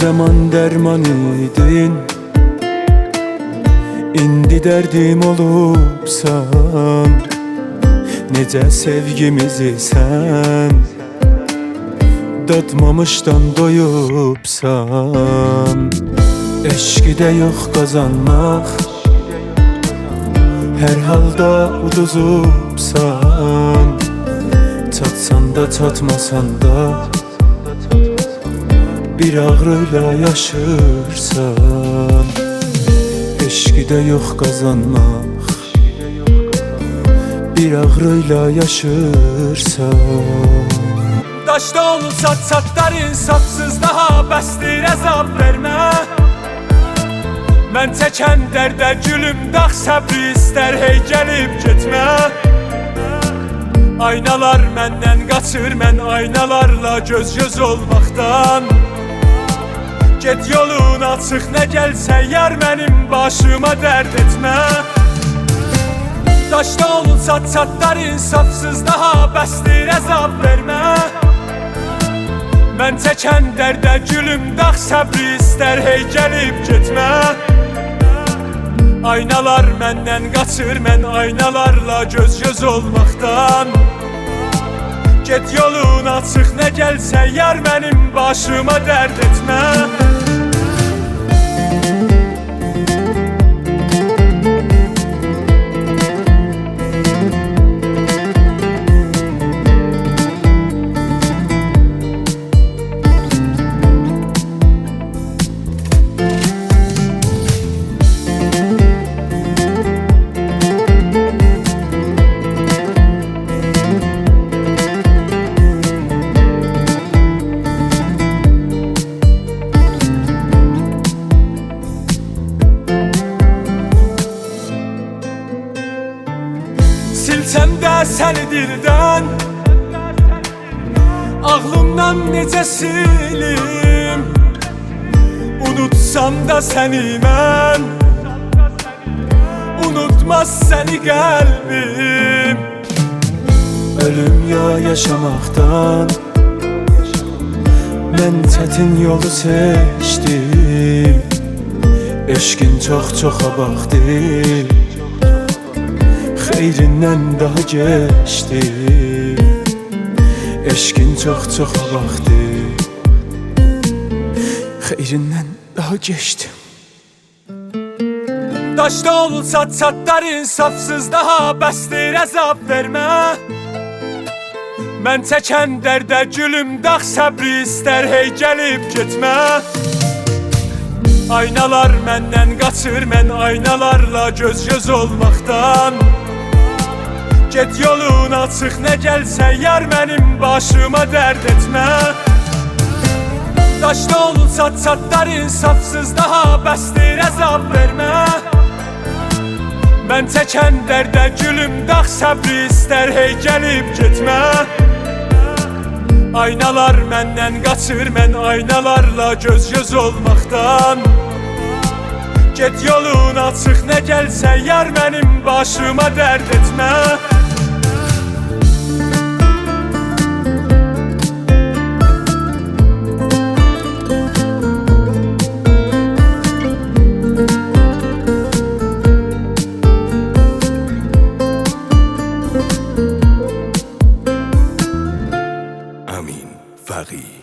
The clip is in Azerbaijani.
zaman derman idin, indi dərdim olubsan. Necə sevgimizi sən dadmamışdan doyubsan. Eşqidə yox qazanmaq, hər halda uduzubsan. Çatsan da çatmasan da bir ağrıyla yaşırsan. Eşqidə yox qazanmaq, bir ağrıyla yaşırsan. Daşda olsa çatlar insafsız, daha bəsdir əzab vermə. Mən çəkən dərdə gülüm dağ səbri istər, hey gəlib getmə. Aynalar məndən qaçır, mən aynalarla göz-göz olmaqdan. Get yolun açıq, nə gəlsə yar mənim başıma dərd etmə. Daşda olsa çatlar insafsız, daha bəsdir əzab vermə. Mən çəkən dərdə gülüm dağ səbri istər, hey gəlib getmə. Aynalar məndən qaçır, mən aynalarla göz-göz olmaqdan. Get yolun açıq, nə gəlsə yar mənim başıma dərd etmə. Silsəm də səni dildən, ağlımdan necə silim. Unutsam da səni mən, unutmaz səni qəlbim. Ölüm ya yaşamaqdan, mən çətin yolu seçdim. Eşqin çox-çox abaqdir, xeyrindən daha geçtim. Eşqin çox-çox abaqdir, xeyrindən daha geçtim. Daşda olsa çatlar insafsız, daha bəsdir əzab vermə. Mən çəkən dərdə gülüm dağ səbri istər, hey gəlib getmə. Aynalar məndən qaçır, mən aynalarla göz-göz olmaqdan. Get yolun açıq, nə gəlsə yar mənim başıma dərd etmə. Daşda olsa çatlar insafsız, daha bəsdir əzab vermə. Mən çəkən dərdə gülüm dağ səbri istər, hey gəlib getmə. Aynalar məndən qaçır, mən aynalarla göz-göz olmaqdan. Get yolun açıq, nə gəlsə yar mənim başıma dərd etmə. Amin Fari.